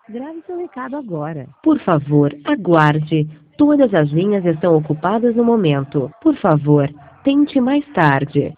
Grave seu recado agora. Por favor, aguarde. Todas as linhas estão ocupadas no momento. Por favor, tente mais tarde.